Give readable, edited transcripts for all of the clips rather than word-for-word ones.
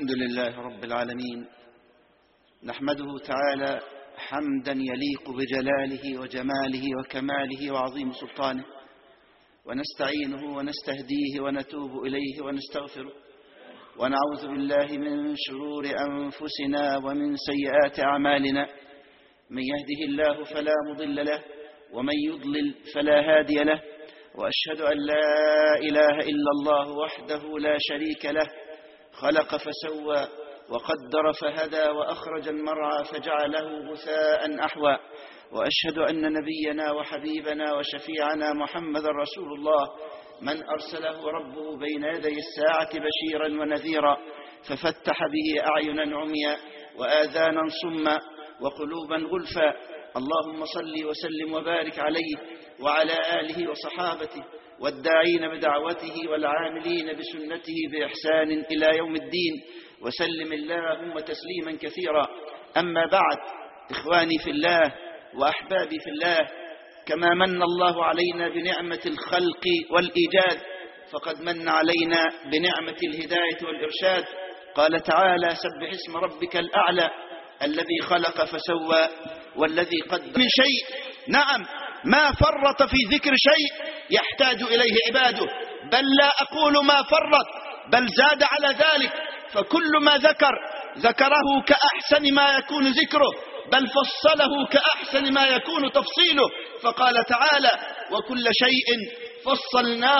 الحمد لله رب العالمين، نحمده تعالى حمدا يليق بجلاله وجماله وكماله وعظيم سلطانه، ونستعينه ونستهديه ونتوب إليه ونستغفره، ونعوذ بالله من شرور أنفسنا ومن سيئات أعمالنا. من يهده الله فلا مضل له، ومن يضلل فلا هادي له، وأشهد أن لا إله إلا الله وحده لا شريك له، خلق فسوى وقدر فهدى وأخرج المرعى فجعله غثاء أحوى، وأشهد أن نبينا وحبيبنا وشفيعنا محمد رسول الله، من أرسله ربه بين يدي الساعة بشيرا ونذيرا، ففتح به أعينا عميا وآذانا صما وقلوبا غلفا. اللهم صل وسلم وبارك عليه وعلى آله وصحابته والداعين بدعوته والعاملين بسنته بإحسان إلى يوم الدين، وسلم اللهم تسليما كثيرا. أما بعد، إخواني في الله وأحبابي في الله، كما من الله علينا بنعمة الخلق والإيجاد، فقد من علينا بنعمة الهداية والإرشاد. قال تعالى: سبح اسم ربك الأعلى الذي خلق فسوى والذي قدر من شيء. نعم، ما فرط في ذكر شيء يحتاج إليه عباده، بل لا أقول ما فرط، بل زاد على ذلك، فكل ما ذكره كأحسن ما يكون ذكره، بل فصله كأحسن ما يكون تفصيله. فقال تعالى: وكل شيء فصلناه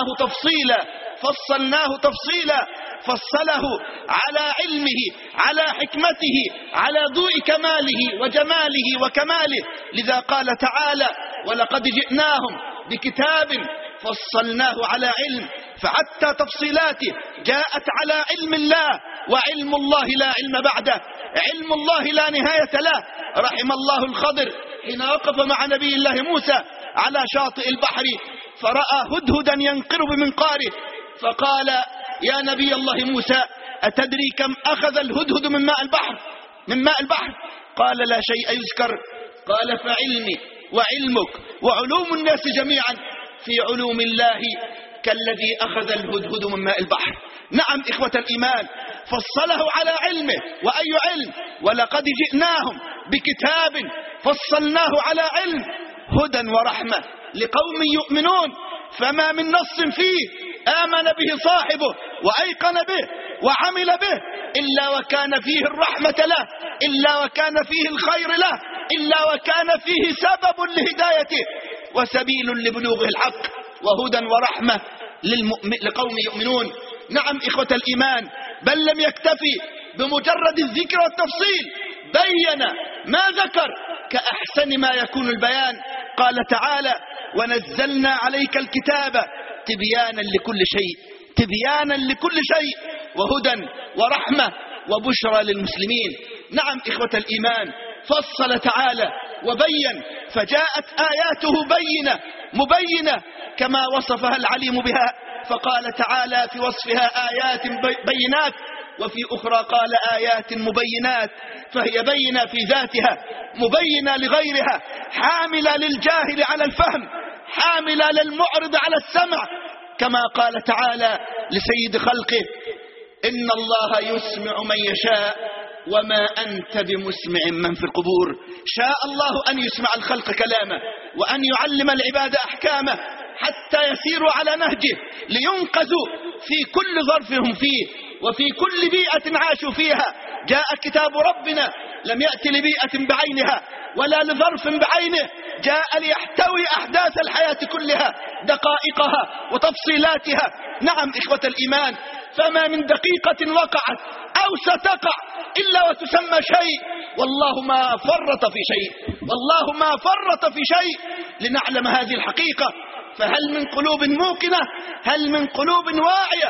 تفصيلا، فصله على علمه، على حكمته، على ضوء كماله وجماله وكماله. لذا قال تعالى: ولقد جئناهم بكتاب فصلناه على علم، فحتى تفصيلاته جاءت على علم الله، وعلم الله لا علم بعده، علم الله لا نهاية له. رحم الله الخضر حين وقف مع نبي الله موسى على شاطئ البحر، فرأى هدهدا ينقر بمنقاره، فقال: يا نبي الله موسى، أتدري كم أخذ الهدهد من ماء البحر؟ قال: لا شيء يذكر. قال: فعلمي وعلمك وعلوم الناس جميعا في علوم الله كالذي أخذ الهدهد من ماء البحر. نعم إخوة الإيمان، فصله على علمه. وأي علم؟ ولقد جئناهم بكتاب فصلناه على علم هدى ورحمة لقوم يؤمنون. فما من نص فيه آمن به صاحبه وأيقن به وعمل به إلا وكان فيه الرحمة له، إلا وكان فيه الخير له، إلا وكان فيه سبب لهدايته وسبيل لبلوغه الحق وهدى ورحمة لقوم يؤمنون. نعم إخوة الإيمان، بل لم يكتفي بمجرد الذكر والتفصيل، بين ما ذكر كأحسن ما يكون البيان. قال تعالى: ونزلنا عليك الكتاب تبيانا لكل شيء وهدى ورحمة وبشرى للمسلمين. نعم إخوة الإيمان، فصل تعالى وبين، فجاءت آياته مبينة كما وصفها العليم بها. فقال تعالى في وصفها: آيات بينات، وفي أخرى قال: آيات مبينات. فهي بينة في ذاتها، مبينة لغيرها، حاملة للجاهل على الفهم، حاملة للمعرض على السمع. كما قال تعالى لسيد خلقه: إن الله يسمع من يشاء وما أنت بمسمع من في القبور. شاء الله أن يسمع الخلق كلامه، وأن يعلم العباد أحكامه، حتى يسيروا على نهجه لينقذوا في كل ظرف هم فيه وفي كل بيئة عاشوا فيها. جاء كتاب ربنا لم يأتي لبيئة بعينها ولا لظرف بعينه، جاء ليحتوي أحداث الحياة كلها، دقائقها وتفصيلاتها. نعم إخوة الإيمان، فما من دقيقة وقعت أو ستقع إلا وتسمى شيء، والله ما فرط في شيء، لنعلم هذه الحقيقة. فهل من قلوب موقنة، هل من قلوب واعية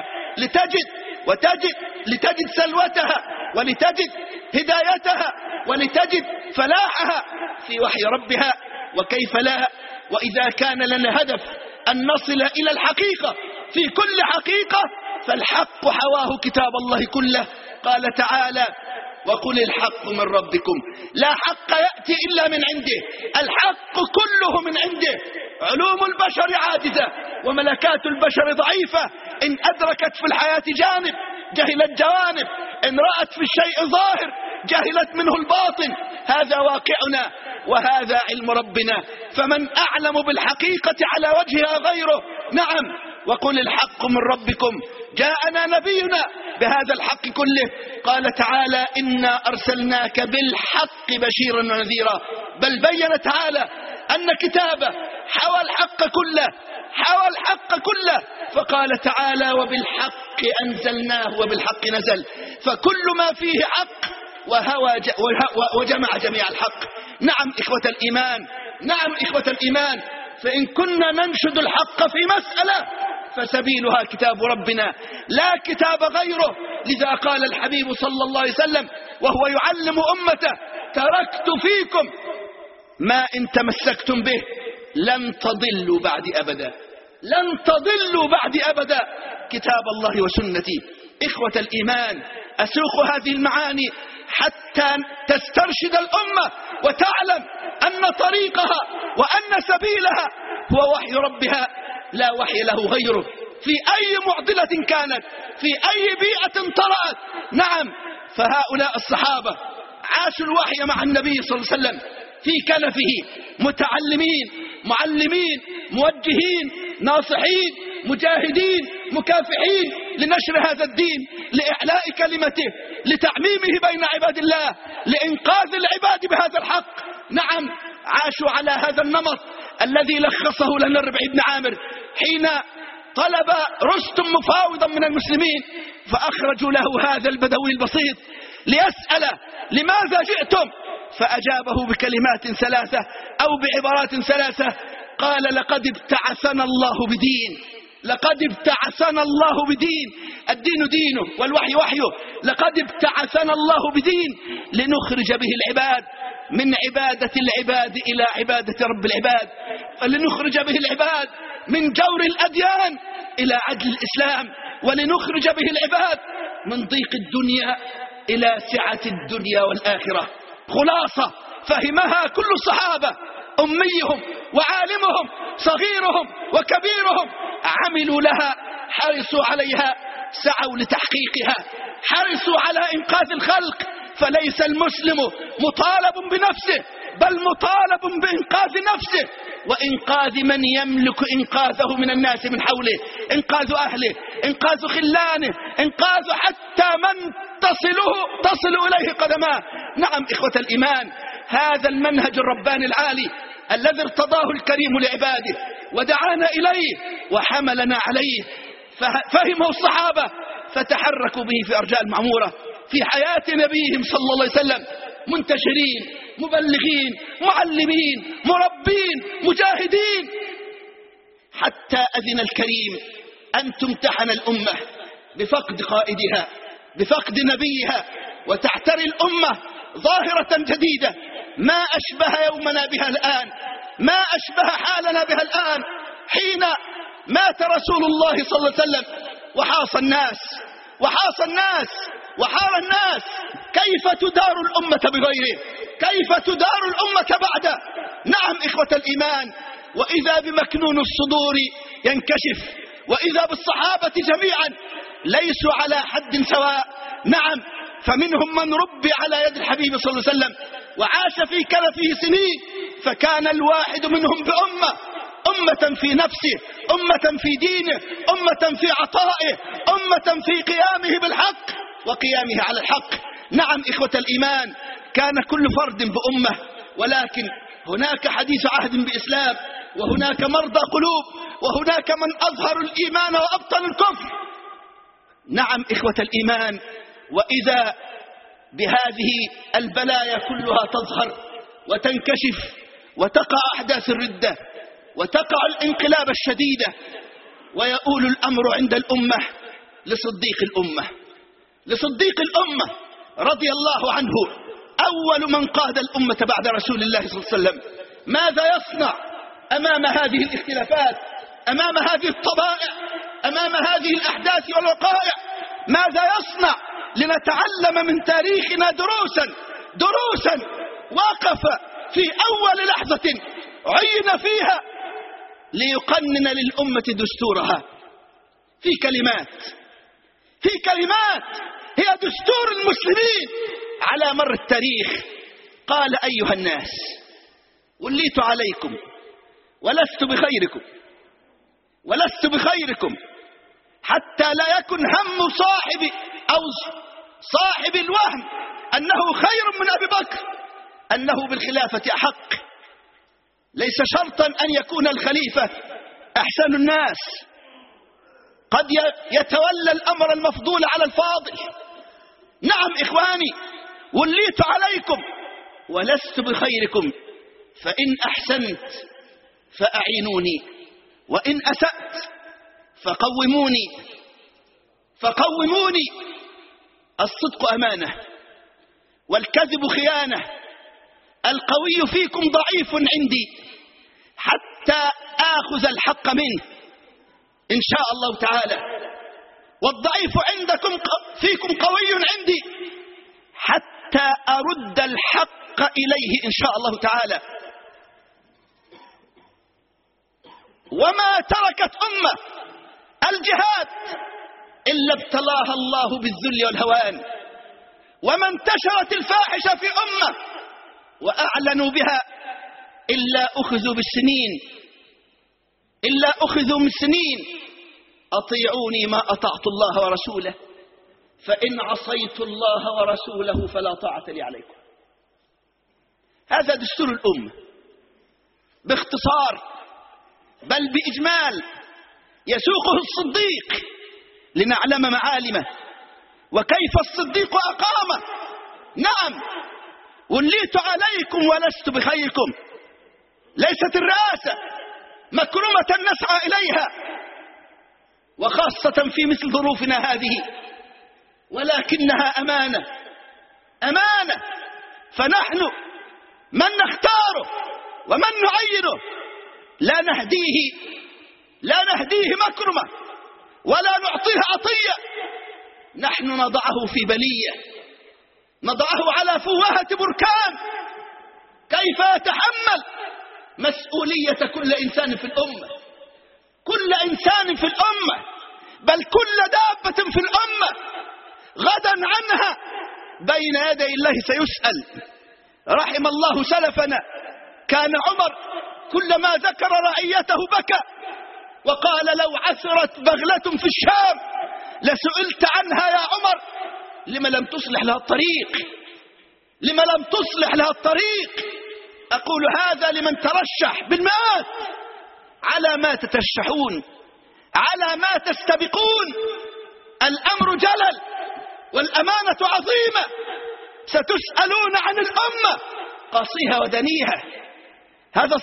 لتجد سلوتها، ولتجد هدايتها، ولتجد فلاحها في وحي ربها؟ وكيف لا، وإذا كان لنا هدف أن نصل إلى الحقيقة في كل حقيقة، فالحق حواه كتاب الله كله. قال تعالى: وقل الحق من ربكم لا حق يأتي إلا من عنده، الحق كله من عنده. علوم البشر عاجزة وملكات البشر ضعيفة، إن أدركت في الحياة جانب جهلت جوانب، إن رأت في الشيء ظاهر جهلت منه الباطن. هذا واقعنا وهذا علم ربنا، فمن أعلم بالحقيقة على وجهها غيره. نعم، وقل الحق من ربكم، جاءنا نبينا بهذا الحق كله. قال تعالى إنا أرسلناك بالحق بشيرا ونذيرا. بل بين تعالى أن كتابه حوى الحق كله، حوى الحق كله، فقال تعالى وبالحق أنزلناه وبالحق نزل. فكل ما فيه حق وجمع جميع الحق. نعم إخوة الإيمان، نعم إخوة الإيمان، فإن كنا ننشد الحق في مسألة فسبيلها كتاب ربنا لا كتاب غيره. لذا قال الحبيب صلى الله عليه وسلم وهو يعلم أمته تركت فيكم ما إن تمسكتم به لن تضلوا بعد أبدا، لن تضلوا بعد أبدا، كتاب الله وسنتي. إخوة الإيمان، أسوق هذه المعاني حتى تسترشد الأمة وتعلم أن طريقها وأن سبيلها هو وحي ربها لا وحي له غيره، في أي معضلة كانت، في أي بيئة طرأت. نعم، فهؤلاء الصحابة عاشوا الوحي مع النبي صلى الله عليه وسلم في كنفه، متعلمين، معلمين، موجهين، ناصحين، مجاهدين، مكافحين لنشر هذا الدين، لإعلاء كلمته، لتعميمه بين عباد الله، لإنقاذ العباد بهذا الحق. نعم، عاشوا على هذا النمط الذي لخصه لنا الربيع بن عامر حين طلب رستم مفاوضا من المسلمين، فأخرجوا له هذا البدوي البسيط ليسأل لماذا جئتم، فأجابه بكلمات ثلاثة أو بعبارات ثلاثة، قال لقد ابتعثنا الله بدين، لقد ابتعثنا الله بدين، الدين دينه والوحي وحيه، لقد ابتعثنا الله بدين لنخرج به العباد من عبادة العباد إلى عبادة رب العباد، ولنخرج به العباد من جور الأديان إلى عدل الإسلام، ولنخرج به العباد من ضيق الدنيا إلى سعة الدنيا والآخرة. خلاصة فهمها كل الصحابة، أميهم وعالمهم، صغيرهم وكبيرهم، عملوا لها، حرصوا عليها، سعوا لتحقيقها، حرصوا على إنقاذ الخلق. فليس المسلم مطالب بنفسه، بل مطالب بإنقاذ نفسه وإنقاذ من يملك إنقاذه من الناس من حوله، إنقاذ أهله، إنقاذ خلانه، إنقاذ حتى من تصل إليه قدماه. نعم إخوة الإيمان، هذا المنهج الرباني العالي الذي ارتضاه الكريم لعباده ودعانا إليه وحملنا عليه، فهمه الصحابة فتحركوا به في أرجاء المعمورة في حياة نبيهم صلى الله عليه وسلم، منتشرين، مبلغين، معلمين، مربين، مجاهدين، حتى أذن الكريم أن تمتحن الأمة بفقد قائدها، بفقد نبيها، وتعتري الأمة ظاهرة جديدة ما أشبه يومنا بها الآن، ما أشبه حالنا بها الآن، حين مات رسول الله صلى الله عليه وسلم وحاص الناس وحار الناس. كيف تدار الأمة بغيره؟ كيف تدار الأمة بعده؟ نعم إخوة الإيمان، وإذا بمكنون الصدور ينكشف، وإذا بالصحابة جميعا ليسوا على حد سواء. نعم، فمنهم من ربي على يد الحبيب صلى الله عليه وسلم وعاش في كنفه سنين، فكان الواحد منهم أمة في نفسه، أمة في دينه، أمة في عطائه، أمة في قيامه بالحق وقيامه على الحق. نعم إخوة الإيمان، كان كل فرد بأمة، ولكن هناك حديث عهد بإسلام، وهناك مرضى قلوب، وهناك من أظهر الإيمان وأبطل الكفر. نعم إخوة الإيمان، وإذا بهذه البلايا كلها تظهر وتنكشف وتقع أحداث الردة وتقع الانقلاب الشديدة، ويؤول الأمر عند الأمة لصديق الأمة رضي الله عنه، أول من قاد الأمة بعد رسول الله صلى الله عليه وسلم. ماذا يصنع أمام هذه الاختلافات، أمام هذه الطبائع، أمام هذه الأحداث والوقائع؟ ماذا يصنع لنتعلم من تاريخنا دروسا وقف في أول لحظة عين فيها ليقنن للأمة دستورها في في كلمات هي دستور المسلمين على مر التاريخ. قال: أيها الناس، وليت عليكم ولست بخيركم حتى لا يكن هم صاحب الوهم أنه خير من أبي بكر أنه بالخلافة أحق. ليس شرطا أن يكون الخليفة أحسن الناس، قد يتولى الأمر المفضول على الفاضل. نعم إخواني، وليت عليكم ولست بخيركم، فإن أحسنت فأعينوني، وإن أسأت فقوموني. الصدق أمانة والكذب خيانة. القوي فيكم ضعيف عندي حتى آخذ الحق منه إن شاء الله تعالى، والضعيف فيكم قوي عندي حتى أرد الحق إليه إن شاء الله تعالى. وما تركت أمة الجهاد إلا ابتلاها الله بالذل والهوان، وما انتشرت الفاحشة في أمة وأعلنوا بها إلا أخذوا من سنين. أطيعوني ما أطعت الله ورسوله، فإن عصيت الله ورسوله فلا طاعة لي عليكم. هذا دستور الأمة باختصار، بل بإجمال يسوقه الصديق لنعلم معالمه وكيف الصديق أقامه. نعم، وليت عليكم ولست بخيركم. ليست الرئاسة مكرمة نسعى إليها، وخاصة في مثل ظروفنا هذه، ولكنها أمانة. فنحن من نختاره ومن نعينه لا نهديه مكرمة ولا نعطيه عطية. نحن نضعه في بلية، نضعه على فوهة بركان كيف يتحمل مسؤولية كل إنسان في الأمة، بل كل دابة في الأمة غدا عنها بين يدي الله سيسأل. رحم الله سلفنا، كان عمر كلما ذكر رعيته بكى وقال: لو عثرت بغلة في الشام لسئلت عنها يا عمر، لما لم تصلح لها الطريق. أقول هذا لمن ترشح بالمئات. على ما تترشحون، على ما تستبقون. الأمر جلل والأمانة عظيمة، ستسألون عن الأمة قاصيها ودنيها. هذا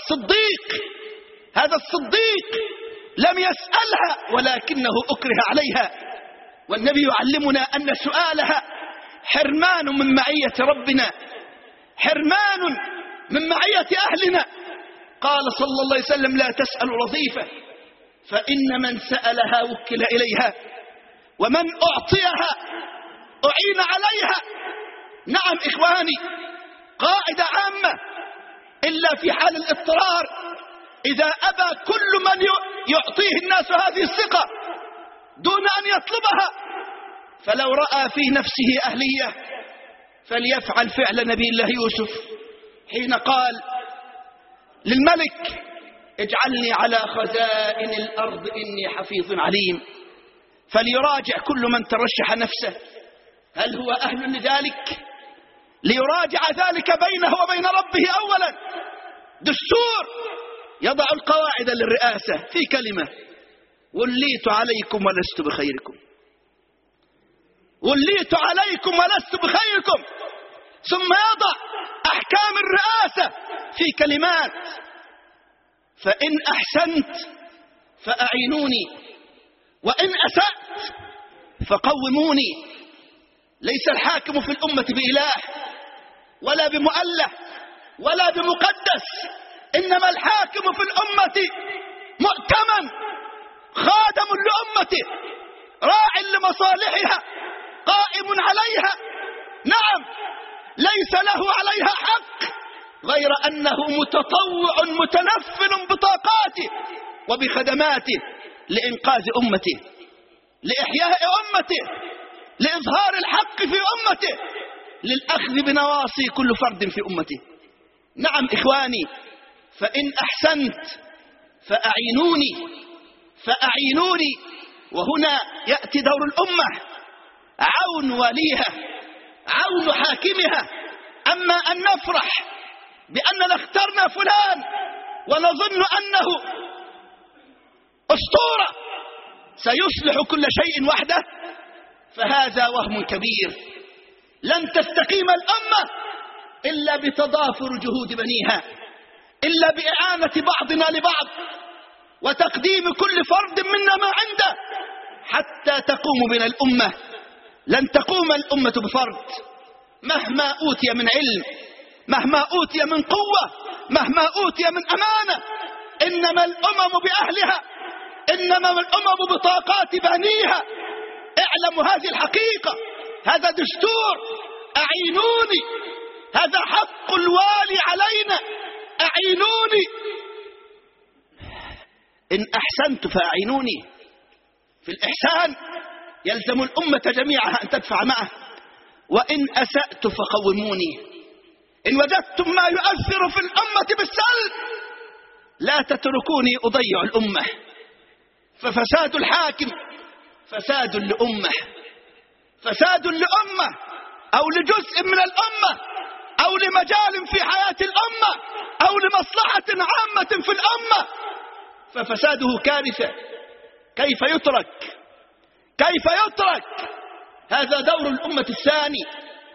الصديق لم يسألها ولكنه أكره عليها، والنبي يعلمنا أن سؤالها حرمان من معية ربنا، حرمان من معية أهلنا. قال صلى الله عليه وسلم: لا تسأل رضيفة، فإن من سألها وكل إليها، ومن أعطيها أعين عليها. نعم إخواني، قاعدة عامة: إلا في حال الاضطرار، إذا أبى كل من يعطيه الناس هذه الثقة دون أن يطلبها، فلو رأى في نفسه أهلية فليفعل فعل نبي الله يوسف حين قال للملك: اجعلني على خزائن الأرض إني حفيظ عليم. فليراجع كل من ترشح نفسه هل هو أهل لذلك، ليراجع ذلك بينه وبين ربه أولا. دستور يضع القواعد للرئاسة في كلمة: وليت عليكم ولست بخيركم. ثم يضع أحكام الرئاسة في كلمات: فإن أحسنت فأعينوني، وإن أسأت فقوموني. ليس الحاكم في الأمة بإله ولا بمؤله ولا بمقدس، إنما الحاكم في الأمة مؤتمن خادم لأمته، راع لمصالحها، قائم عليها. نعم، ليس له عليها حق غير أنه متطوع متنفل بطاقاته وبخدماته لإنقاذ أمته، لإحياء أمته، لإظهار الحق في أمته، للأخذ بنواصي كل فرد في أمته. نعم إخواني، فإن أحسنت فأعينوني. وهنا يأتي دور الأمة، عون وليها، عون حاكمها. أما أن نفرح بأننا اخترنا فلان ونظن أنه أسطورة سيصلح كل شيء وحده، فهذا وهم كبير. لن تستقيم الأمة إلا بتضافر جهود بنيها، إلا بإعانة بعضنا لبعض وتقديم كل فرد منا ما عنده حتى تقوم بنا الأمة. لن تقوم الأمة بفرد، مهما أوتي من علم، مهما أوتي من قوة، مهما أوتي من أمانة. إنما الأمم بأهلها، إنما الأمم بطاقات بنيها. اعلموا هذه الحقيقة، هذا دستور، أعينوني، هذا حق الوالي علينا، أعينوني. إن أحسنت فأعينوني. في الإحسان يلزم الأمة جميعها أن تدفع معه، وإن أسأت فقوموني. إن وجدتم ما يؤثر في الأمة بالسلب لا تتركوني أضيع الأمة، ففساد الحاكم فساد لأمة، فساد لأمة أو لجزء من الأمة أو لمجال في حياة الأمة أو لمصلحة عامة في الأمة، ففساده كارثة. كيف يترك؟ كيف يترك؟ هذا دور الأمة الثاني،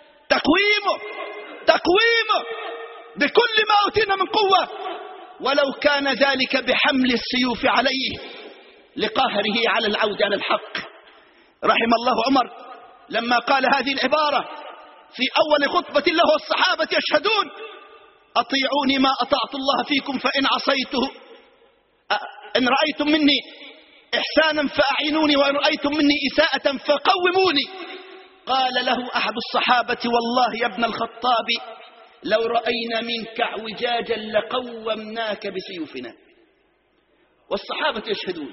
تقويمه بكل ما أوتينا من قوة، ولو كان ذلك بحمل السيوف عليه لقهره على العود على الحق. رحم الله عمر لما قال هذه العبارة في أول خطبة له والصحابة يشهدون: أطيعوني ما أطعت الله فيكم، فإن عصيته إن رأيتم مني إحسانا فأعينوني، وإن رأيتم مني إساءة فقوموني. قال له أحد الصحابة: والله يا ابن الخطاب لو رأينا منك اعوجاجا لقومناك بسيوفنا. والصحابة يشهدون،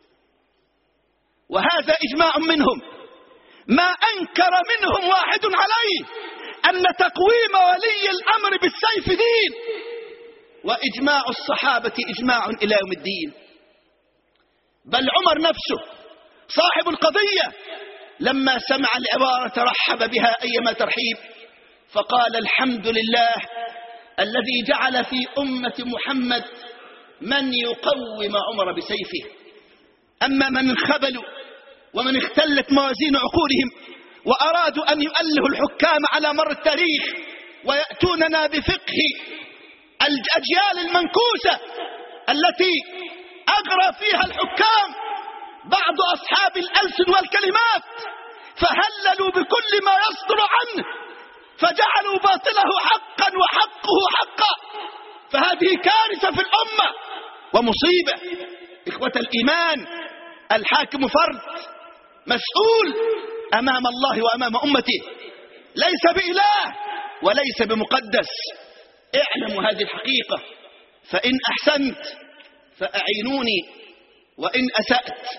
وهذا إجماع منهم، ما أنكر منهم واحد عليه أن تقويم ولي الأمر بالسيف دين، وإجماع الصحابة إجماع إلى يوم الدين. بل عمر نفسه صاحب القضية لما سمع العبارة رحب بها أيما ترحيب، فقال: الحمد لله الذي جعل في أمة محمد من يقوم عمر بسيفه. أما من انخبلوا ومن اختلت موازين عقولهم وأرادوا أن يؤلهوا الحكام على مر التاريخ ويأتوننا بفقه الأجيال المنكوسة التي أغرى فيها الحكام بعض أصحاب الألسن والكلمات، فهللوا بكل ما يصدر عنه فجعلوا باطله حقا وحقه حقا، فهذه كارثة في الأمة ومصيبة. إخوة الإيمان، الحاكم فرد مسؤول أمام الله وأمام أمته، ليس بإله وليس بمقدس. اعلموا هذه الحقيقة. فإن أحسنت فأعينوني، وإن أسأت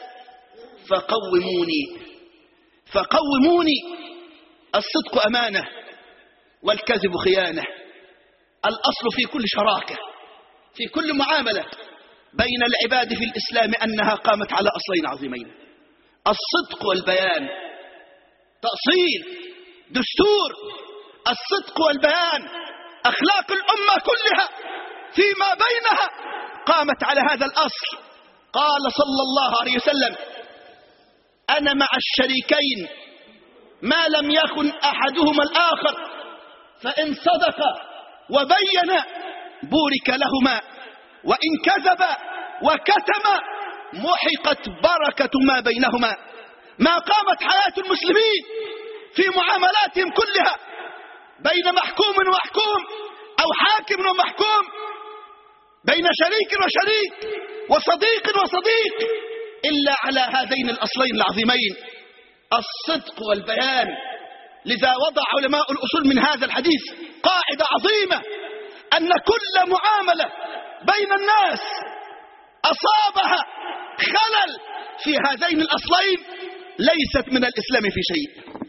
فقوموني. الصدق أمانة والكذب خيانة. الأصل في كل شراكة، في كل معاملة بين العباد في الإسلام أنها قامت على أصلين عظيمين: الصدق والبيان. تأصيل دستور الصدق والبيان. أخلاق الأمة كلها فيما بينها قامت على هذا الأصل. قال صلى الله عليه وسلم: أنا مع الشريكين ما لم يخن أحدهما الآخر، فإن صدق وبين بورك لهما، وإن كذب وكتم محقت بركة ما بينهما. ما قامت حياة المسلمين في معاملاتهم كلها بين محكوم ومحكوم أو حاكم ومحكوم، بين شريك وشريك وصديق وصديق، إلا على هذين الأصلين العظيمين: الصدق والبيان. لذا وضع علماء الأصول من هذا الحديث قاعدة عظيمة: أن كل معاملة بين الناس أصابها خلل في هذين الأصلين ليست من الإسلام في شيء.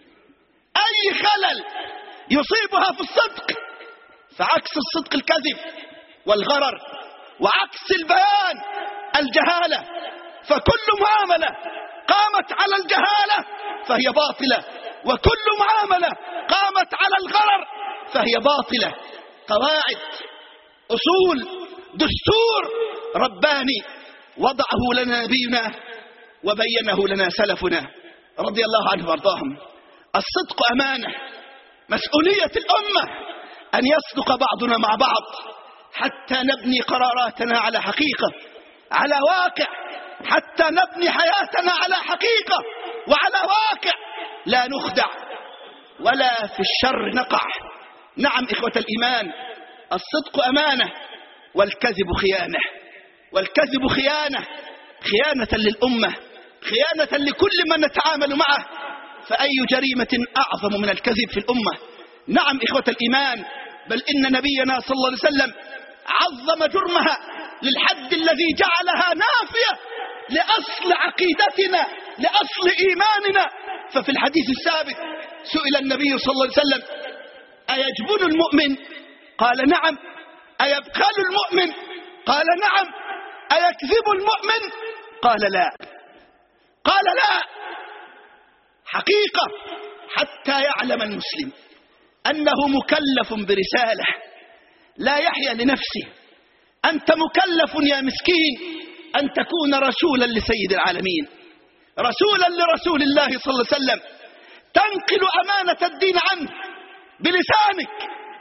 أي خلل يصيبها في الصدق، فعكس الصدق الكذب والغرر، وعكس البيان الجهالة. فكل معاملة قامت على الجهالة فهي باطلة، وكل معاملة قامت على الغرر فهي باطلة. قواعد، أصول، دستور رباني وضعه لنا نبينا وبينه لنا سلفنا رضي الله عنه وارضاهم. الصدق أمانة، مسؤولية الأمة أن يصدق بعضنا مع بعض حتى نبني قراراتنا على حقيقة، على واقع، حتى نبني حياتنا على حقيقة وعلى واقع، لا نخدع ولا في الشر نقع. نعم إخوة الإيمان، الصدق أمانة والكذب خيانة، والكذب خيانة، خيانة للأمة، خيانة لكل من نتعامل معه. فأي جريمة أعظم من الكذب في الأمة؟ نعم إخوة الإيمان، بل إن نبينا صلى الله عليه وسلم عظم جرمها للحد الذي جعلها نافية لأصل عقيدتنا، لأصل إيماننا. ففي الحديث الثابت سئل النبي صلى الله عليه وسلم: أيجبن المؤمن؟ قال نعم. أيبخل المؤمن؟ قال نعم. أيكذب المؤمن؟ قال لا. قال لا. حقيقة حتى يعلم المسلم أنه مكلف برسالة، لا يحيا لنفسه. أنت مكلف يا مسكين أن تكون رسولا لسيد العالمين، رسولا لرسول الله صلى الله عليه وسلم، تنقل أمانة الدين عنه بلسانك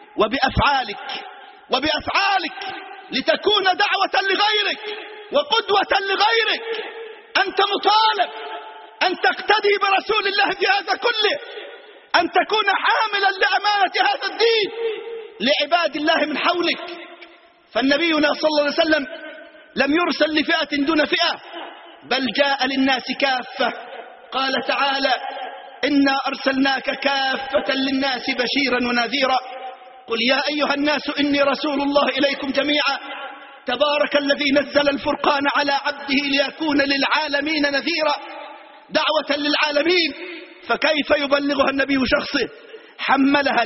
وبأفعالك لتكون دعوة لغيرك وقدوة لغيرك. أنت مطالب أن تقتدي برسول الله في هذا كله، أن تكون حاملا لأمانة هذا الدين لعباد الله من حولك. فالنبينا صلى الله عليه وسلم لم يرسل لفئة دون فئة، بل جاء للناس كافة. قال تعالى: إنا أرسلناك كافة للناس بشيرا ونذيرا. قل يا أيها الناس إني رسول الله إليكم جميعا تبارك الذي نزل الفرقان على عبده ليكون للعالمين نذيرا. دعوة للعالمين، فكيف يبلغها النبي شخصه؟ حملها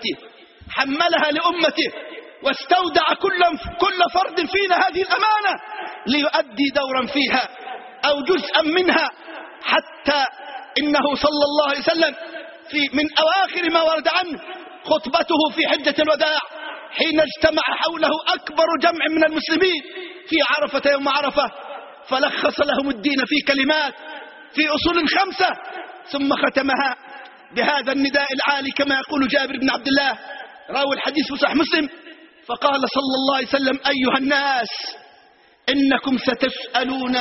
لأمته واستودع كل فرد فينا هذه الأمانة ليؤدي دورا فيها أو جزءا منها، حتى إنه صلى الله عليه وسلم من أواخر ما ورد عنه خطبته في حجة الوداع حين اجتمع حوله أكبر جمع من المسلمين في عرفة يوم عرفة، فلخص لهم الدين في كلمات، في أصول 5، ثم ختمها بهذا النداء العالي كما يقول جابر بن عبد الله راوي الحديث في صحيح مسلم، فقال صلى الله عليه وسلم: أيها الناس إنكم ستسألون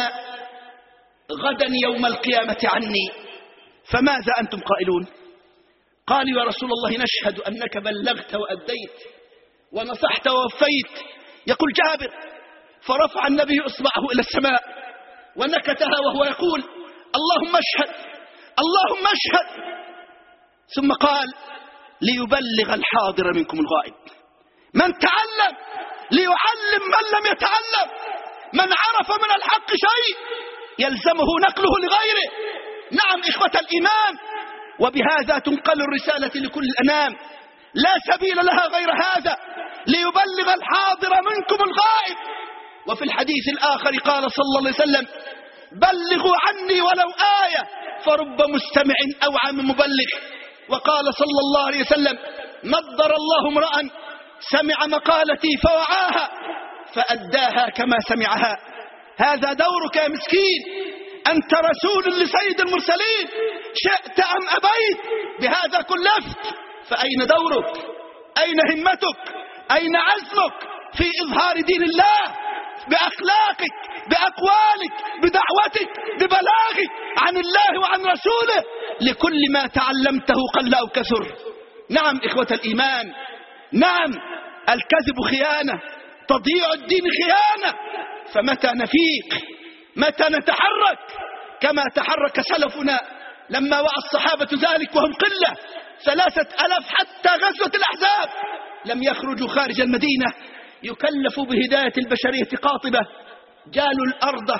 غدا يوم القيامة عني، فماذا أنتم قائلون؟ قالوا: يا رسول الله نشهد أنك بلغت وأديت ونصحت ووفيت. يقول جابر: فرفع النبي إصبعه إلى السماء ونكتها وهو يقول: اللهم اشهد، اللهم اشهد. ثم قال: ليبلغ الحاضر منكم الغائب. من تعلم ليعلم من لم يتعلم، من عرف من الحق شيء يلزمه نقله لغيره. نعم إخوة الإيمان، وبهذا تنقل الرسالة لكل الأنام، لا سبيل لها غير هذا، ليبلغ الحاضر منكم الغائب. وفي الحديث الآخر قال صلى الله عليه وسلم: بلغوا عني ولو آية فرب مستمع أوعى من مبلغ. وقال صلى الله عليه وسلم: نضر الله امرأ سمع مقالتي فوعاها فأداها كما سمعها. هذا دورك يا مسكين، أنت رسول لسيد المرسلين، شئت أم أبيت بهذا كلفت. فأين دورك؟ أين همتك؟ أين عزمك في إظهار دين الله بأخلاقك، بأقوالك، بدعوتك، ببلاغك عن الله وعن رسوله لكل ما تعلمته قل أو كثر؟ نعم إخوة الإيمان، نعم الكذب خيانة، تضييع الدين خيانة. فمتى نفيق؟ متى نتحرك كما تحرك سلفنا لما وعى الصحابة ذلك وهم قلة 3000 حتى غزوة الأحزاب لم يخرجوا خارج المدينة، يكلفوا بهداية البشرية قاطبة، جالوا الأرض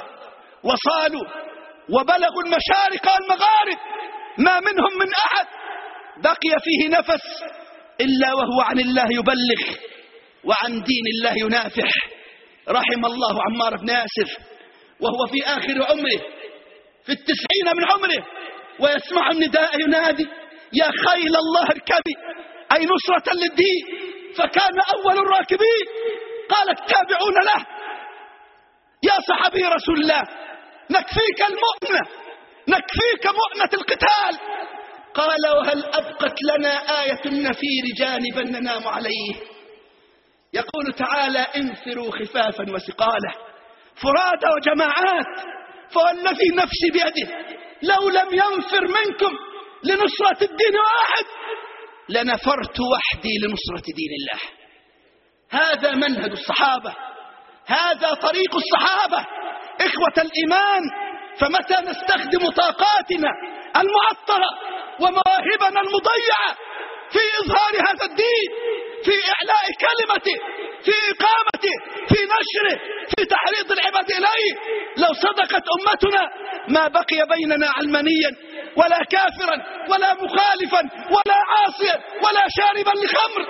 وصالوا وبلغوا المشارق والمغارب، ما منهم من أحد بقي فيه نفس إلا وهو عن الله يبلغ وعن دين الله ينافح. رحم الله عمار بن ياسر وهو في آخر عمره في 90 من عمره ويسمع النداء ينادي يا خيل الله اركبي، أي نصرة للدين، فكان أول الراكبين. قالت تابعون له يا صحابي رسول الله نكفيك المؤنة، نكفيك مؤنة القتال. قال وهل أبقت لنا آية النفير جانبا ننام عليه؟ يقول تعالى انفروا خفافا وثقالا فرادى وجماعات، فوالذي نفسي بيده لو لم ينفر منكم لنصرة الدين واحد لنفرت وحدي لنصرة دين الله. هذا منهج الصحابة، هذا طريق الصحابة إخوة الإيمان. فمتى نستخدم طاقاتنا المعطرة ومواهبنا المضيعة في إظهار هذا الدين، في إعلاء كلمته، في إقامته، في نشره، في تحريض العباد إليه، لو صدقت أمتنا ما بقي بيننا علمانيا ولا كافرا ولا مخالفا ولا عاصيا ولا شاربا لخمر.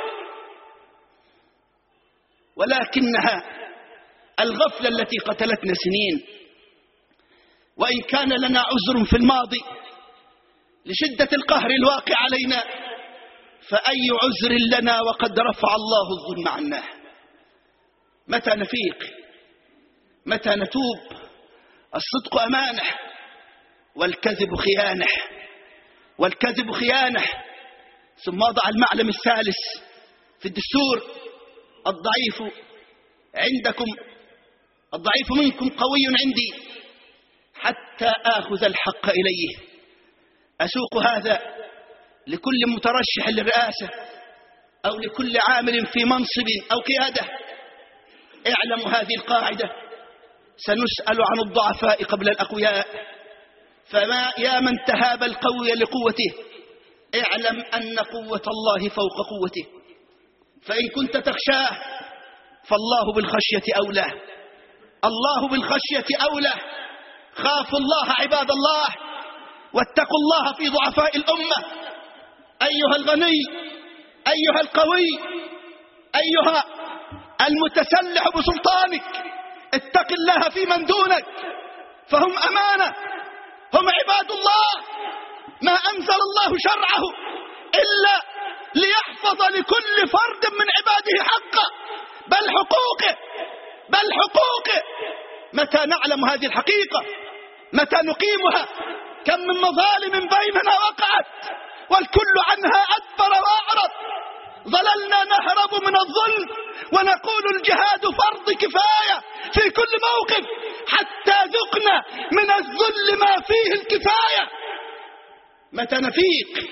ولكنها الغفلة التي قتلتنا سنين. وإن كان لنا عذر في الماضي لشدة القهر الواقع علينا، فأي عذر لنا وقد رفع الله الظلم عنا؟ متى نفيق؟ متى نتوب؟ الصدق أمانة والكذب خيانة، والكذب خيانة. ثم وضع المعلم الثالث في الدستور: الضعيف عندكم، الضعيف منكم قوي عندي حتى آخذ الحق إليه. أسوق هذا لكل مترشح للرئاسة أو لكل عامل في منصب أو قيادة: اعلموا هذه القاعدة، سنسأل عن الضعفاء قبل الأقوياء، فما يا من تهاب القوي لقوته اعلم أن قوة الله فوق قوته، فإن كنت تخشاه فالله بالخشية أولى، الله بالخشية أولى. خافوا الله عباد الله واتقوا الله في ضعفاء الأمة. أيها الغني، أيها القوي، أيها المتسلح بسلطانك، اتق الله في من دونك، فهم أمانة، هم عباد الله. ما أنزل الله شرعه إلا ليحفظ لكل فرد من عباده حقه، بل حقوقه، بل حقوقه. متى نعلم هذه الحقيقة؟ متى نقيمها؟ كم من مظالم بيننا وقعت والكل عنها أدبر وأعرض. ظللنا نهرب من الظلم ونقول الجهاد فرض كفاية في كل موقف حتى ذقنا من الذل ما فيه الكفاية. متى نفيق؟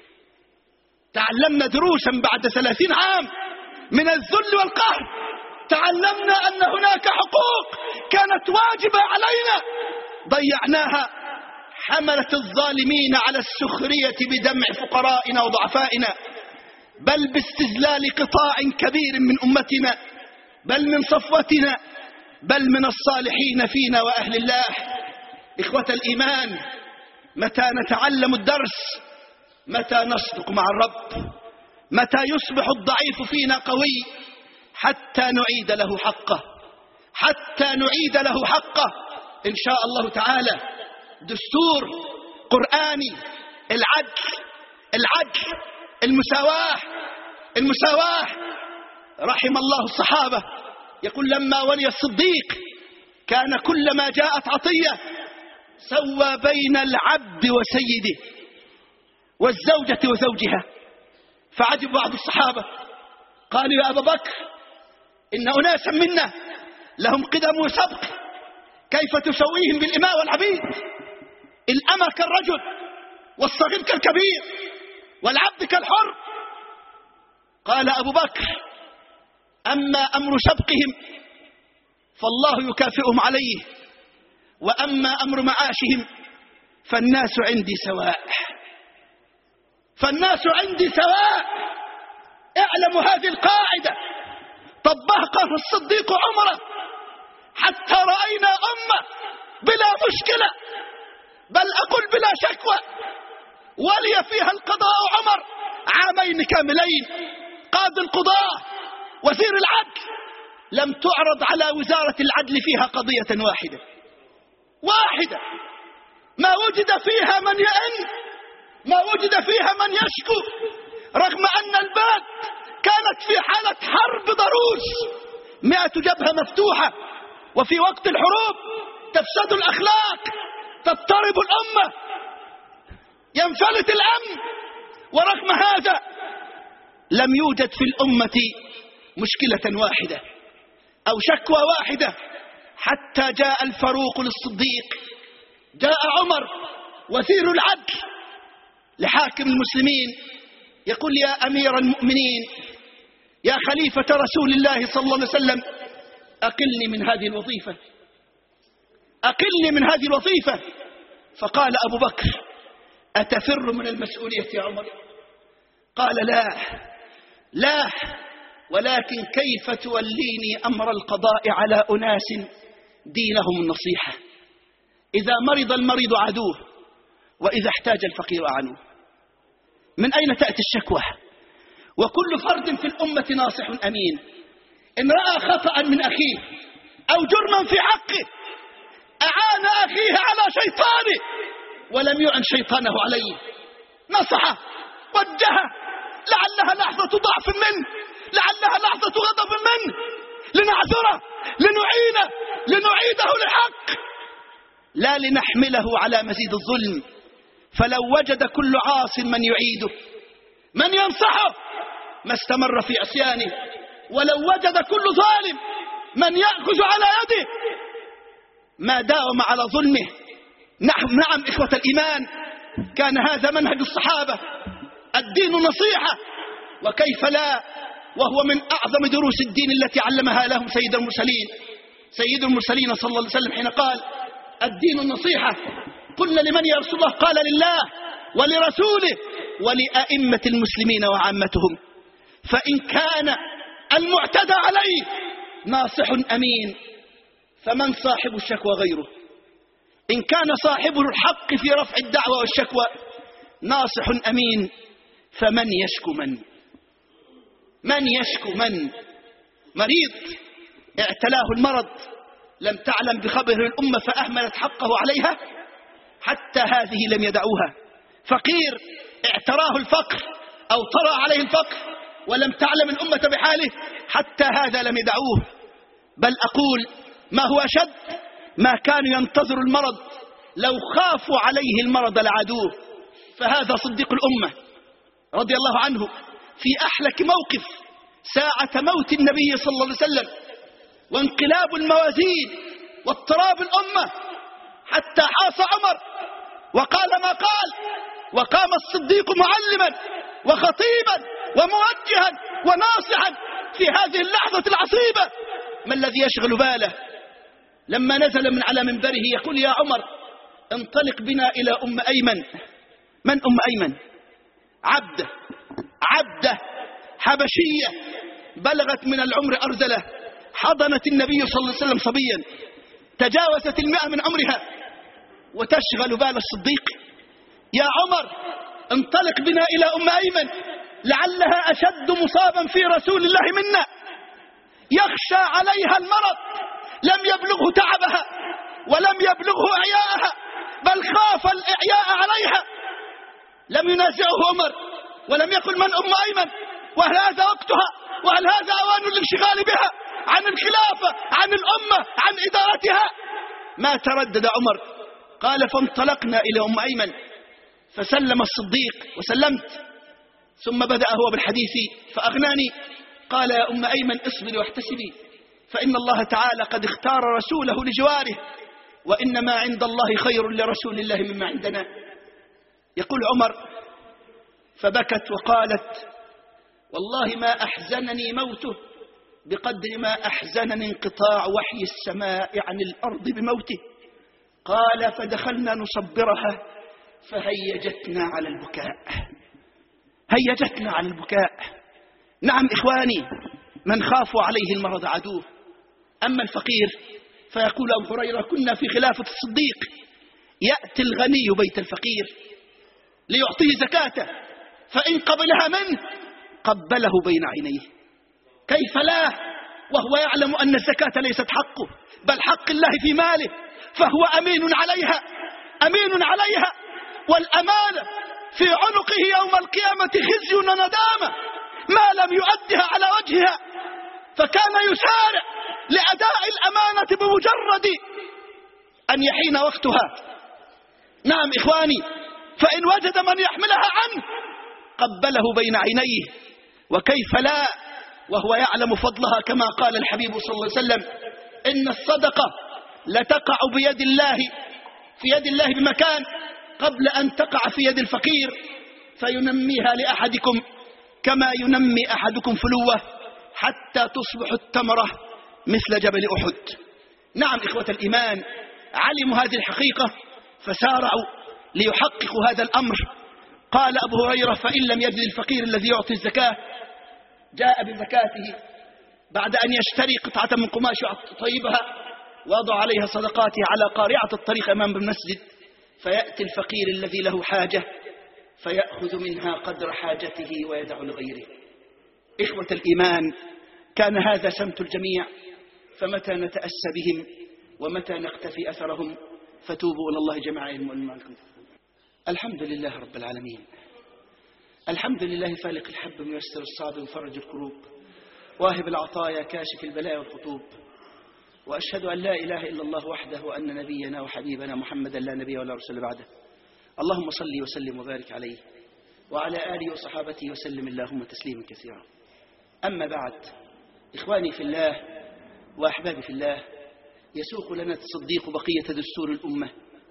تعلمنا دروسا بعد 30 عام من الذل والقهر، تعلمنا أن هناك حقوق كانت واجبة علينا ضيعناها. حملة الظالمين على السخرية بدمع فقرائنا وضعفائنا، بل باستذلال قطاع كبير من أمتنا، بل من صفوتنا، بل من الصالحين فينا وأهل الله. إخوة الإيمان، متى نتعلم الدرس؟ متى نصدق مع الرب؟ متى يصبح الضعيف فينا قوي؟ حتى نعيد له حقه، حتى نعيد له حقه إن شاء الله تعالى. دستور قرآني، العدل، العدل، المساواة، المساواة. رحم الله الصحابة. يقول لما ولي الصديق كان كلما جاءت عطية سوى بين العبد وسيده والزوجة وزوجها. فعجب بعض الصحابة قالوا يا أبا بكر إن أناسا منا لهم قدم وسبق، كيف تسويهم بالإماء والعبيد؟ الأمة كالرجل والصغير كالكبير والعبد كالحر. قال أبو بكر أما أمر سبقهم فالله يكافئهم عليه، وأما أمر معاشهم فالناس عندي سواء، فالناس عندي سواء. اعلموا هذه القاعدة طبقها الصديق عمره حتى رأينا أمة بلا مشكلة، بل أقول بلا شكوى، ولي فيها القضاء عمر 2 عام كاملين، قاضي القضاة، وزير العدل. لم تعرض على وزارة العدل فيها قضية واحدة ما وجد فيها من يئن، ما وجد فيها من يشكو، رغم أن البلد كانت في حالة حرب ضروس، 100 جبهة مفتوحة، وفي وقت الحروب تفسد الأخلاق، تضطرب الأمة، ينفلت الأمن. ورغم هذا لم يوجد في الأمة مشكلة واحدة أو شكوى واحدة، حتى جاء الفاروق للصديق، جاء عمر وزير العدل لحاكم المسلمين يقول: يا أمير المؤمنين، يا خليفة رسول الله صلى الله عليه وسلم، أقلني من هذه الوظيفة، أقلني من هذه الوظيفة. فقال أبو بكر: أتفر من المسؤولية يا عمر؟ قال: لا، ولكن كيف توليني أمر القضاء على أناس دينهم النصيحة؟ إذا مرض المريض عدوه، وإذا احتاج الفقير أعنوه. من أين تأتي الشكوى؟ وكل فرد في الأمة ناصح أمين، إن رأى خطأ من أخيه أو جرما في حقه أعان أخيه على شيطانه ولم يعن شيطانه عليه، نصحه، وجهه، لعلها لحظة ضعف منه، لعلها لحظة غضب منه، لنعذره، لنعينه، لنعيده للحق، لا لنحمله على مزيد الظلم. فلو وجد كل عاص من يعيده، من ينصحه، ما استمر في عصيانه. ولو وجد كل ظالم من يأخذ على يده، ما داوم على ظلمه. نعم إخوة الإيمان، كان هذا منهج الصحابة، الدين نصيحة، وكيف لا، وهو من أعظم دروس الدين التي علمها لهم سيد المرسلين صلى الله عليه وسلم حين قال: الدين النصيحة. قلنا: لمن يا رسول الله؟ قال: لله ولرسوله ولأئمة المسلمين وعامتهم. فإن كان المعتدى عليه ناصح أمين، فمن صاحب الشكوى غيره؟ إن كان صاحب الحق في رفع الدعوة والشكوى ناصح أمين، فمن يشكو من يشكو من؟ مريض اعتلاه المرض، لم تعلم بخبر الأمة فأهملت حقه عليها، حتى هذه لم يدعوها. فقير اعتراه الفقر أو طرأ عليه الفقر ولم تعلم الأمة بحاله، حتى هذا لم يدعوه. بل أقول ما هو أشد، ما كانوا ينتظروا المرض، لو خافوا عليه المرض لعادوه. فهذا صديق الأمة رضي الله عنه في أحلك موقف ساعة موت النبي صلى الله عليه وسلم وانقلاب الموازين واضطراب الأمة، حتى حاص عمر وقال ما قال، وقام الصديق معلما وخطيبا وموجها وناصحا في هذه اللحظة العصيبة. ما الذي يشغل باله؟ لما نزل من على منبره يقول: يا عمر، انطلق بنا إلى أم أيمن. من أم أيمن؟ عبدة حبشية بلغت من العمر أرذلة، حضنت النبي صلى الله عليه وسلم صبيا، تجاوزت 100 من عمرها، وتشغل بال الصديق. يا عمر، انطلق بنا إلى أم أيمن، لعلها أشد مصابا في رسول الله منا، يخشى عليها المرض، لم يبلغه تعبها ولم يبلغه إعياءها، بل خاف الإعياء عليها. لم ينازعه عمر ولم يقل: من أم أيمن؟ وهل هذا وقتها؟ وهل هذا أوان الانشغال بها عن الخلافة، عن الأمة، عن إدارتها؟ ما تردد عمر. قال: فانطلقنا إلى أم أيمن، فسلم الصديق وسلمت، ثم بدأ هو بالحديث فأغناني. قال: يا أم أيمن، اصبري واحتسبي، فإن الله تعالى قد اختار رسوله لجواره، وإنما عند الله خير لرسول الله مما عندنا. يقول عمر: فبكت وقالت: والله ما أحزنني موته بقدر ما أحزنني انقطاع وحي السماء عن الأرض بموته. قال: فدخلنا نصبرها فهيجتنا على البكاء. نعم إخواني، من خافوا عليه المرض عدوه. أما الفقير فيقول أبو هريرة: كنا في خلافة الصديق، يأتي الغني بيت الفقير ليعطيه زكاته، فإن قبلها منه قبله بين عينيه. كيف لا وهو يعلم أن الزكاة ليست حقه بل حق الله في ماله، فهو أمين عليها، أمين عليها، والأمانة في عنقه يوم القيامة خزي وندامة ما لم يؤدها على وجهها، فكان يسارع لأداء الأمانة بمجرد أن يحين وقتها. نعم إخواني، فإن وجد من يحملها عنه قبله بين عينيه. وكيف لا وهو يعلم فضلها، كما قال الحبيب صلى الله عليه وسلم: إن الصدقة لتقع بيد الله في يد الله بمكان قبل أن تقع في يد الفقير، فينميها لأحدكم كما ينمي أحدكم فلوة حتى تصبح التمرة مثل جبل أحد. نعم إخوة الإيمان، علموا هذه الحقيقة فسارعوا ليحققوا هذا الأمر. قال أبو هريرة: فإن لم يجد الفقير الذي يعطي الزكاة جاء بزكاته بعد أن يشتري قطعة من قماش طيبها وضع عليها صدقاته على قارعة الطريق أمام المسجد، فيأتي الفقير الذي له حاجة فيأخذ منها قدر حاجته ويدع لغيره. إخوة الإيمان، كان هذا سمت الجميع، فمتى نتأسى بهم ومتى نقتفي أثرهم فتوبوا إلى الله جميعا. الحمد لله رب العالمين، الحمد لله فالق الحب ميسر الصعب وفرج الكروب، واهب العطايا كاشف البلاء والخطوب، وأشهد أن لا إله إلا الله وحده وأن نبينا وحبيبنا محمدا لا نبي ولا رسول بعده. اللهم صل وسلم وبارك عليه وعلى آله وصحابته وسلم اللهم تسليما كثيرا. أما بعد، إخواني في الله وأحبابي في الله، يسوق لنا الصديق بقية دستور الأمة.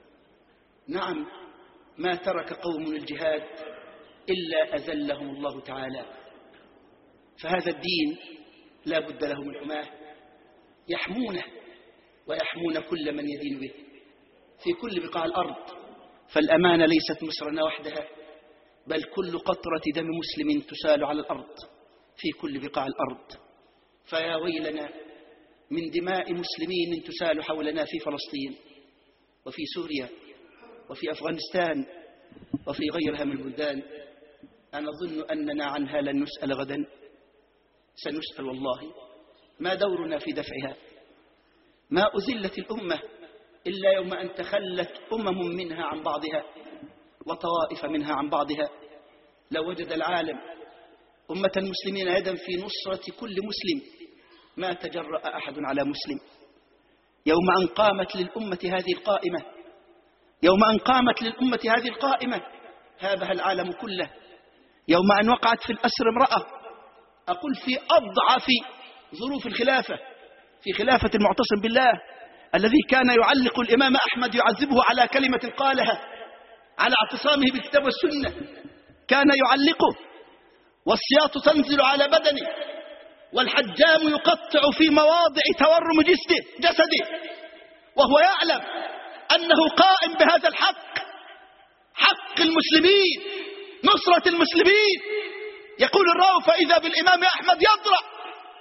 نعم، ما ترك قوم الجهاد إلا أذلهم الله تعالى، فهذا الدين لا بد له من حماه يحمونه ويحمون كل من يدين به في كل بقاع الأرض. فالأمانة ليست مصرنا وحدها، بل كل قطرة دم مسلم تسال على الأرض في كل بقاع الأرض. فيا ويلنا من دماء مسلمين تسال حولنا في فلسطين وفي سوريا وفي أفغانستان وفي غيرها من البلدان. أنا أظن أننا عنها لن نسأل غدا، سنسأل والله. ما دورنا في دفعها؟ ما أزلت الأمة إلا يوم أن تخلت منها عن بعضها وطوائف منها عن بعضها. لو وجد العالم أمة المسلمين يدا في نصرة كل مسلم ما تجرأ أحد على مسلم. يوم أن قامت للأمة هذه القائمة، يوم أن قامت للأمة هذه القائمة هابها العالم كله. يوم أن وقعت في الأسر امرأة، أقول في أضعف ظروف الخلافة، في خلافة المعتصم بالله الذي كان يعلق الإمام أحمد يعذبه على كلمة قالها، على اعتصامه بالكتاب والسنة، كان يعلقه والسياط تنزل على بدنه والحجام يقطع في مواضع تورم جسده وهو يعلم أنه قائم بهذا الحق، حق المسلمين، نصرة المسلمين. يقول الراوي: فإذا بالإمام أحمد يضرع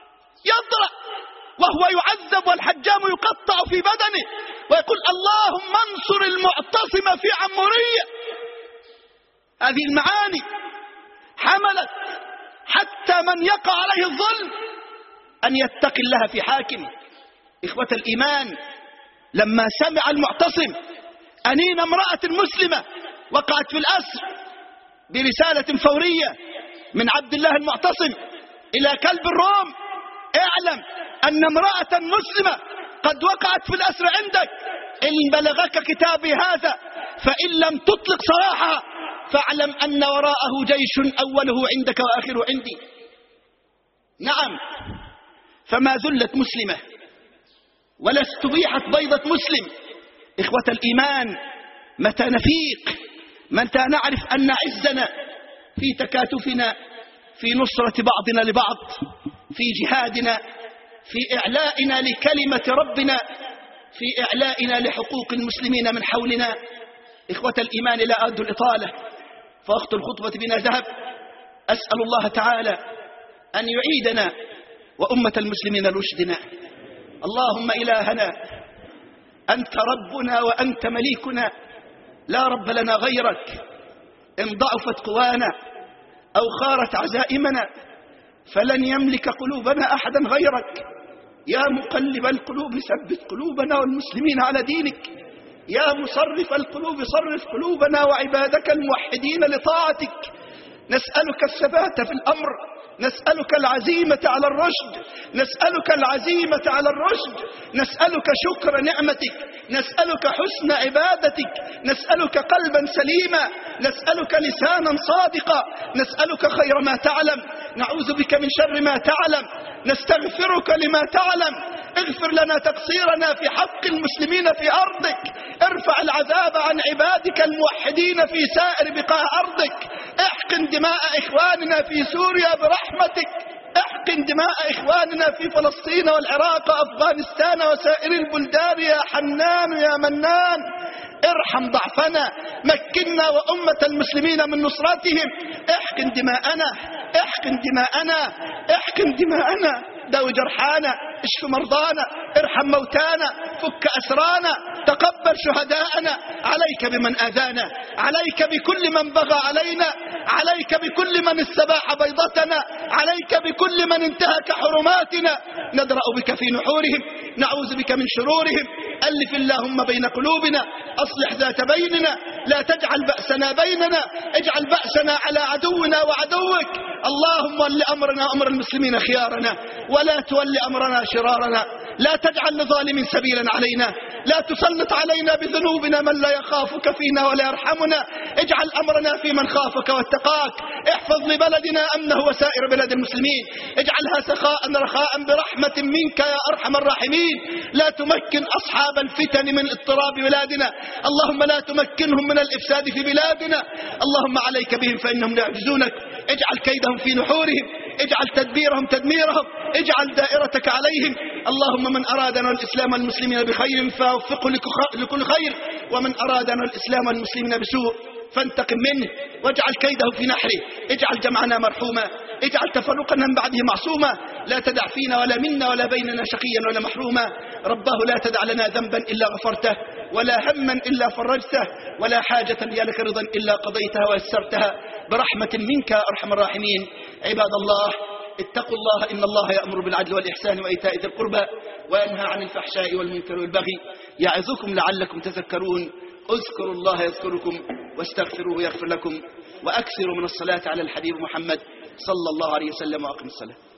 وهو يعذب والحجام يقطع في بدنه، ويقول: اللهم انصر المعتصم في عمورية. هذه المعاني حملت حتى من يقع عليه الظلم أن يتقي الله في حاكمه. إخوة الإيمان، لما سمع المعتصم أنين امرأة مسلمة وقعت في الأسر برسالة فورية من عبد الله المعتصم إلى كلب الروم: اعلم أن امرأة مسلمة قد وقعت في الأسر عندك، إن بلغك كتابي هذا فإن لم تطلق سراحها فاعلم أن وراءه جيش أوله عندك وآخره عندي. نعم، فما ذلت مسلمة ولا استبيحت بيضة مسلم. إخوة الإيمان، متى نفيق، متى نعرف أن عزنا في تكاتفنا، في نصرة بعضنا لبعض، في جهادنا، في إعلائنا لكلمة ربنا، في إعلائنا لحقوق المسلمين من حولنا. إخوة الإيمان، لا أرد الإطالة فوقت الخطبة بنا ذهب. أسأل الله تعالى أن يعيدنا وأمة المسلمين رشدنا. اللهم إلهنا، أنت ربنا وأنت مليكنا، لا رب لنا غيرك، إن ضعفت قوانا أو خارت عزائمنا فلن يملك قلوبنا أحدا غيرك. يا مقلب القلوب ثبت قلوبنا والمسلمين على دينك. يا مصرف القلوب صرف قلوبنا وعبادك الموحدين لطاعتك. نسألك الثبات في الأمر، نسألك العزيمة على الرشد، نسألك العزيمة على الرشد، نسألك شكر نعمتك، نسألك حسن عبادتك، نسألك قلبا سليما، نسألك لسانا صادقا، نسألك خير ما تعلم، نعوذ بك من شر ما تعلم، نستغفرك لما تعلم. اغفر لنا تقصيرنا في حق المسلمين في أرضك، ارفع العذاب عن عبادك الموحدين في سائر بقاع أرضك، احقن دماء إخواننا في سوريا برحمتك، احقن دماء إخواننا في فلسطين والعراق وأفغانستان وسائر البلدان يا حنان يا منان. ارحم ضعفنا، مكننا وأمة المسلمين من نصرتهم. احقن دماءنا، احقن دماءنا، احقن دماءنا، داوي جرحانا، اشف مرضانا، ارحم موتانا، فك أسرانا، تقبل شهداءنا. عليك بمن آذانا، عليك بكل من بغى علينا، عليك بكل من استباح بيضتنا، عليك بكل من انتهك حرماتنا. ندرأ بك في نحورهم، نعوذ بك من شرورهم. ألف اللهم بين قلوبنا، أصلح ذات بيننا، لا تجعل بأسنا بيننا، اجعل بأسنا على عدونا وعدوك. اللهم ول أمرنا أمر المسلمين خيارنا، ولا تول أمرنا شرارنا. لا تجعل لظالم سبيلا علينا، لا تسلط علينا بذنوبنا من لا يخافك فينا ولا يرحمنا. اجعل أمرنا في من خافك واتقاك. احفظ لبلدنا أمنه وسائر بلاد المسلمين، اجعلها سخاء رخاء برحمة منك يا أرحم الراحمين. لا تمكن أصحاب الفتن من اضطراب بلادنا، اللهم لا تمكنهم من الإفساد في بلادنا. اللهم عليك بهم فإنهم لا يعجزونك. اجعل كيدهم في نحورهم، اجعل تدبيرهم تدميرهم، اجعل دائرتك عليهم. اللهم من أرادنا الإسلام والمسلمين بخير فوفقه لكل خير، ومن أرادنا الإسلام والمسلمين بسوء فانتقم منه واجعل كيده في نحره. اجعل جمعنا مرحوما، اجعل تفرقنا من بعده معصوما. لا تدع فينا ولا منا ولا بيننا شقيا ولا محروما. رباه لا تدع لنا ذنبا إلا غفرته، ولا هما إلا فرجته، ولا حاجة هي لك رضا إلا قضيتها ويسرتها برحمة منك يا أرحم الراحمين. عباد الله، اتقوا الله، إن الله يأمر بالعدل والإحسان وإيتاء ذي القربى وينهى عن الفحشاء والمنكر والبغي يعظكم لعلكم تذكرون. اذكروا الله يذكركم، واستغفروه يغفر لكم، وأكثروا من الصلاة على الحبيب محمد صلى الله عليه وسلم. وأقم الصلاة.